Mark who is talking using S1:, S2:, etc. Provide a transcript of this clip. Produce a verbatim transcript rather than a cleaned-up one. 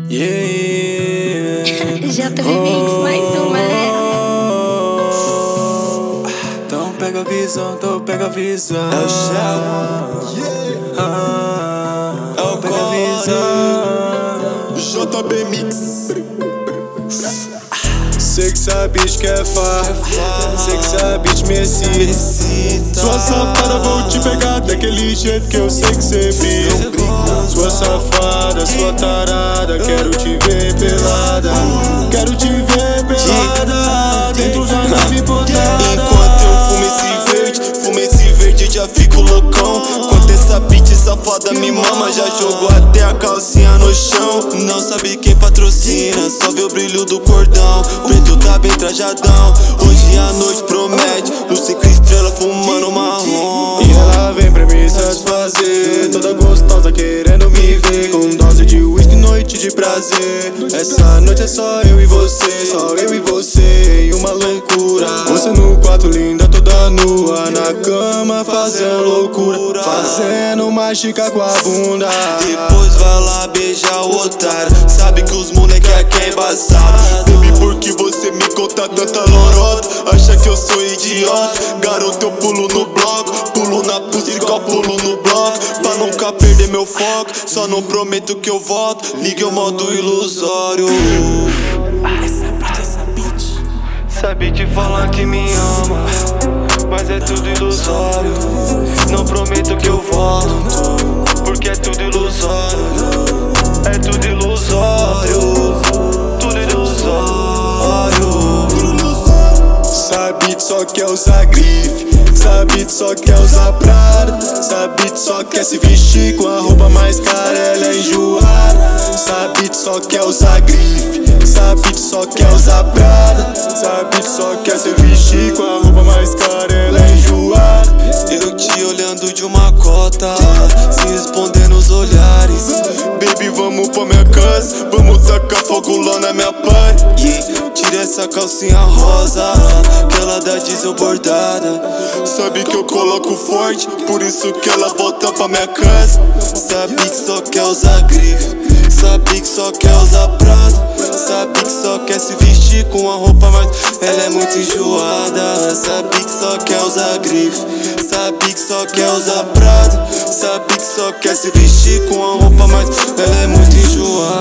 S1: Yeah.
S2: J V Mix, mais uma, né?
S1: Então pega a visão, então pega a visão. É o céu. Ah, é o pega a visão.
S3: J V Mix.
S1: Sei que sabe que é fácil, sei que sabe que me excita. Sua safada, vou te pegar daquele jeito que eu sei que cê viu. Sua safada, sua tarada, quero te ver pelada. Quero te ver pelada dentro da nave botada.
S3: Enquanto eu fumo esse verde, fumo esse verde, já fico loucão. Enquanto essa bitch safada me mama, já jogou até a calcinha no chão. Não sabe quem patrocina, só vê o brilho do cordão. Preto tá bem trajadão, hoje a noite promete. No cinco estrelas fumando marrom.
S1: E ela vem pra me satisfazer, toda gostosa querendo me ver, com dose de whisky, noite de prazer. Essa noite é só eu e você, só eu e você, e uma loucura. Você no quarto linda, toda nua, na cama fazendo loucura, fazendo mágica com a bunda.
S3: Depois vai lá beijar o otário, sabe que os moleque aqui é embaçado. Baby, porque você me conta tanta lorota, acha que eu sou idiota. Garoto, eu pulo no bloco, pulo na pulsa igual pulo no bloco, pra nunca perder meu foco. Só não prometo que eu volto, ligue o modo ilusório. Essa bitch, essa bitch sabe te falar que me ama, mas é tudo ilusório. Não prometo que eu volto, porque é tudo ilusório. É tudo ilusório, tudo ilusório.
S1: Sabe que só quer usar grife, sabe que só quer usar Prada, sabe que só quer se vestir com a roupa mais cara, ela é enjoada. Sabe que só quer usar grife, sabe que só quer usar Prada, sabe que só quer se vestir com a roupa mais cara, ela é enjoada.
S3: Eu te olhando de uma cota, se respondendo os olhares.
S1: Baby, vamos pra minha casa, vamos tacar fogo lá na minha party.
S3: Yeah. Tira essa calcinha rosa, que ela dá diesel bordada.
S1: Sabe que eu coloco forte, por isso que ela volta pra minha casa.
S3: Sabe que só quer usar grife, sabe que só quer usar Prada, sabe que só quer se vestir com a roupa, mas ela é muito enjoada. Sabe que só quer usar grife, sabe que só quer usar Prada, sabe que só quer se vestir com a roupa, mas ela é muito enjoada.